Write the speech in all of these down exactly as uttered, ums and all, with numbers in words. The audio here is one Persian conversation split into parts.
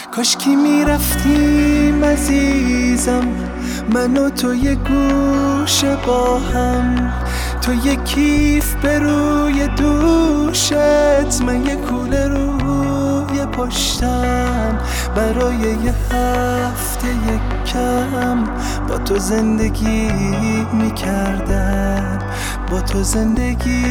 کاش کی میرفتیم عزیزم، من و تو یه گوشه با هم، تو یه کیف به روی دوشت، من یه کوله روی پشتم، برای یه هفته یک کم با تو زندگی میکردم، با تو زندگی.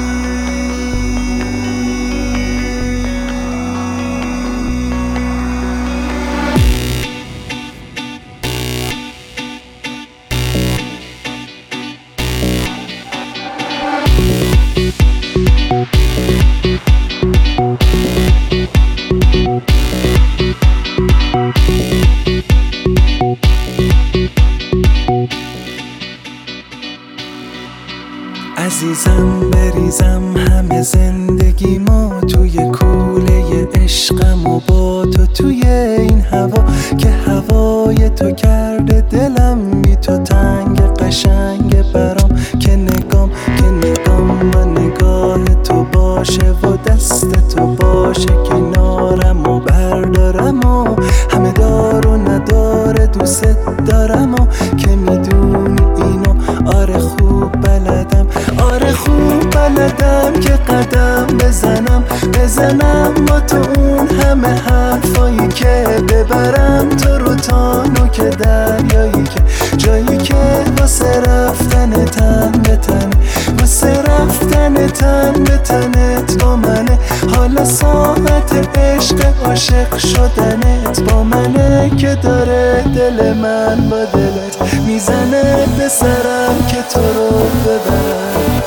عزیزم بریزم همه زندگی ما توی کوله عشقم و با تو توی این هوا که هوای تو کرده دلم بی تو تنگ، قشنگ برام که نگام که نگام و نگاه تو باشه و دست تو باشه کنارم و بردارم و همه دار و نداره دوست دارم و که میدونی اینو آره خوب بلدم، آره خوب بلدم که قدم بزنم بزنم با تو اون همه حرفایی که ببرم تو رو تا نوک دریایی که جایی که واسه رفتن تن به تن، واسه رفتن تن به تنت با منه، حالا ساعت عشق عاشق شدنت با منه که داره دل من با دلت میزنه به سرم که تو رو ببرم.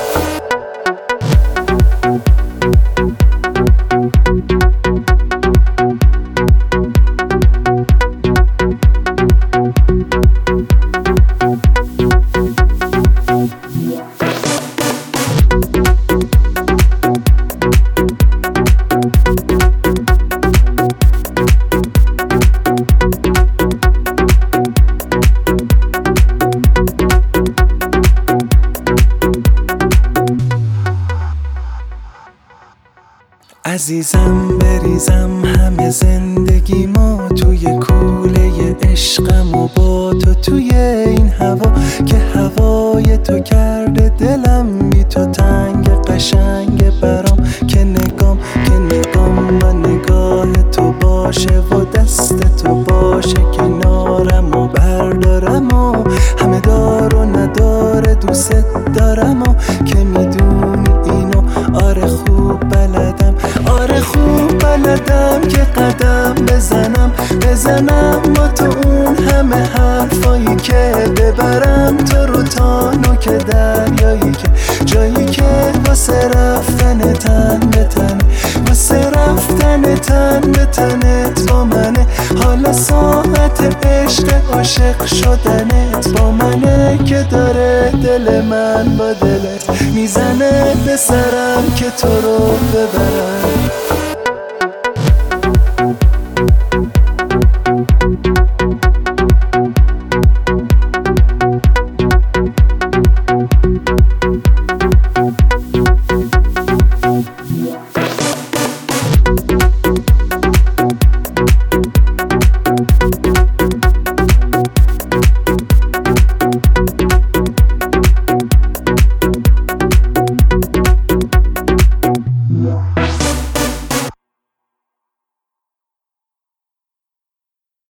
عزیزم بریزم همه زندگی ما توی کوله عشقم و با تو توی این هوا که هوای تو کرده دلم بی تو تنگ، قشنگ برام که نگام که نگام و نگاه تو باشه و دست تو باشه کنارم و بردارم و همه دار و نداره دوست دارم و که میدونی اینو آره خوب بلدم، آره خوب بلدم که قدم بزنم بزنم با تو اون همه حرفایی که ببرم تو رو تا نوک دریایی که جایی که واسه رفتن تن به تن، واسه رفتن تن به تنت با منه، حالا ساعت عشق عاشق شدنت با منه که داره دل من با دلت میزنه به سرم که تو رو ببرم.